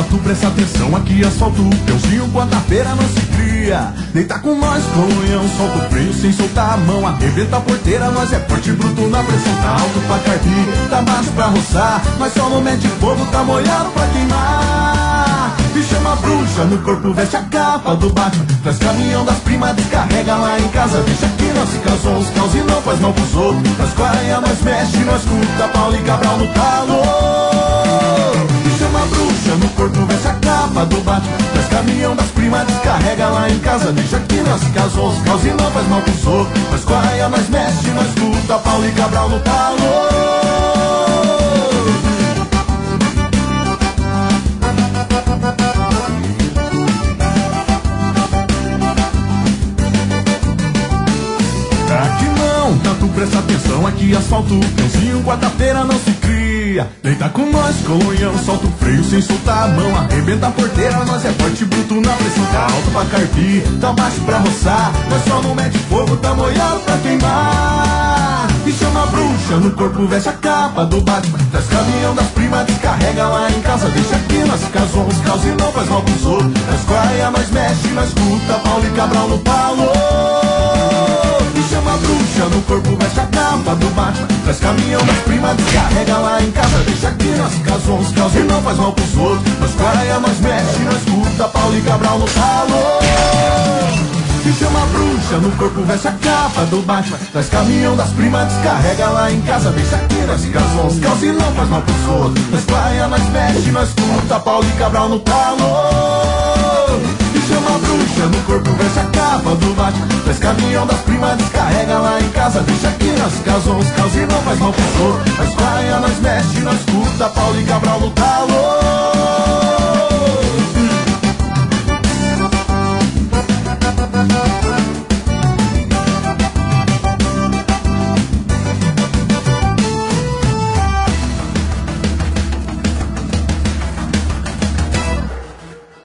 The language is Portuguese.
tu presta atenção, aqui asfalto o peãozinho, quarta-feira não se cria. Deita com nós, colunhão, solta o freio sem soltar a mão. Arrebenta a porteira, nós é forte e bruto na pressão. Tá alto pra carpir, tá baixo pra roçar. Nós só não mete fogo, tá molhado pra queimar. E chama a bruxa, no corpo veste a capa do Batman. Traz caminhão das primas, descarrega lá em casa. Deixa que nós se causou os caos e não faz mal pros outros. Nós clareia, nós mexe, nós curta, Paulo e Cabral no talo. E chama a bruxa, no corpo veste a capa do Batman. Traz caminhão das primas, descarrega lá em casa. Deixa que nós se causou os caos e não faz mal pros outros. Nós clareia, nós mexe, nós curta, Paulo e Cabral no talo. Tu presta atenção, aqui asfalto o peãozinho, quarta-feira não se cria. Deita com nós, colunhão, solta o freio sem soltar a mão. Arrebenta a porteira, nós é forte e bruto na pressão. Tá alto pra carpir, tá baixo pra roçar. Nós só não mete fogo, tá molhado pra queimar. E chama a bruxa, no corpo veste a capa do Batman. Traz caminhão das primas, descarrega lá em casa. Deixa aqui, nós casou os caos e não faz mal pros outros. Nós clareia, nós mexe, nós curta, Paulo e Cabral no talo. E chama a bruxa, no corpo veste a capa do Batman. Traz caminhão das primas, descarrega lá em casa. Deixa que nós casou os caos e não faz mal pros outros. Nós clareia, nós mexe, nós curta, Paulo e Cabral no talo. E chama a bruxa, no corpo veste a capa do Batman. Traz caminhão das primas, descarrega lá em casa. Deixa que nós casou os caos e não faz mal pros outros. Nós clareia, nós mexe, nós curta, Paulo e Cabral no talo. Chama a bruxa, no corpo veste a capa do Batman. Traz caminhão das primas, descarrega lá em casa. Deixa que nós casou os caos e não faz mal pros outros. Nós clareia, nós mexe, nós curta, Paulo e Cabral no talo.